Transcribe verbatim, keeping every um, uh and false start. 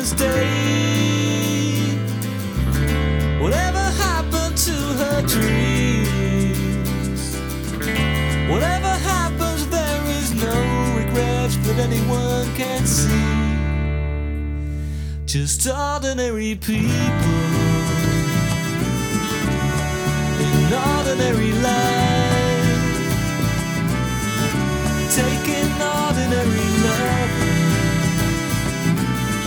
stay. Whatever happened to her dreams? Whatever happens, there is no regrets that anyone can see. Just ordinary people in ordinary life.